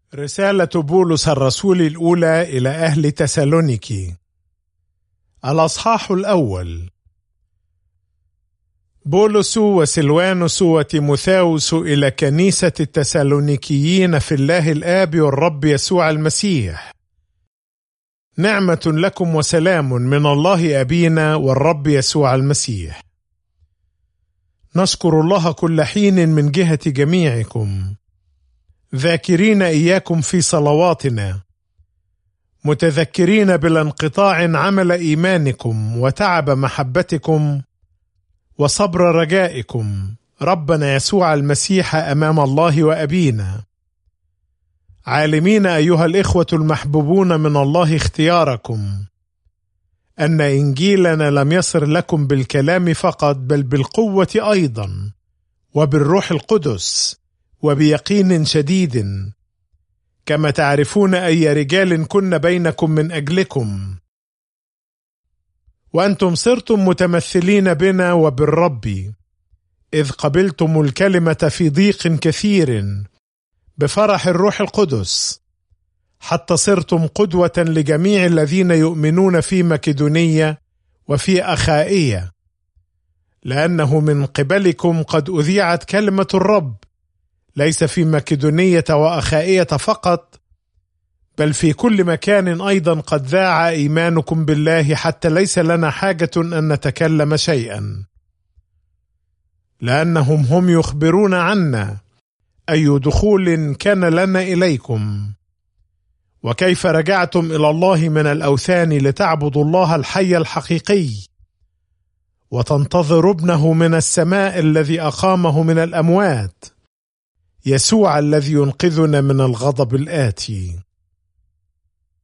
رسالة بولس الرسول الأولى إلى أهل تسالونيكي. الأصحاح الأول. بولس وسلوانوس وتيموثاوس إلى كنيسة التسالونيكيين في الله الآب والرب يسوع المسيح. نعمة لكم وسلام من الله أبينا والرب يسوع المسيح. نشكر الله كل حين من جهة جميعكم، ذاكرين إياكم في صلواتنا، متذكرين بلا انقطاع عمل إيمانكم وتعب محبتكم وصبر رجائكم ربنا يسوع المسيح أمام الله وأبينا، عالمين أيها الإخوة المحبوبون من الله اختياركم، أن إنجيلنا لم يصر لكم بالكلام فقط بل بالقوة أيضا وبالروح القدس وبيقين شديد، كما تعرفون أي رجال كن بينكم من أجلكم، وأنتم صرتم متمثلين بنا وبالرب، إذ قبلتم الكلمة في ضيق كثير بفرح الروح القدس، حتى صرتم قدوة لجميع الذين يؤمنون في مكدونية وفي أخائية، لأنه من قبلكم قد أذيعت كلمة الرب، ليس في مكدونية وأخائية فقط، بل في كل مكان أيضا قد ذاع إيمانكم بالله، حتى ليس لنا حاجة أن نتكلم شيئا، لأنهم هم يخبرون عنا أي دخول كان لنا إليكم، وكيف رجعتم إلى الله من الأوثان لتعبدوا الله الحي الحقيقي، وتنتظروا ابنه من السماء الذي أقامه من الأموات، يسوع الذي ينقذنا من الغضب الآتي.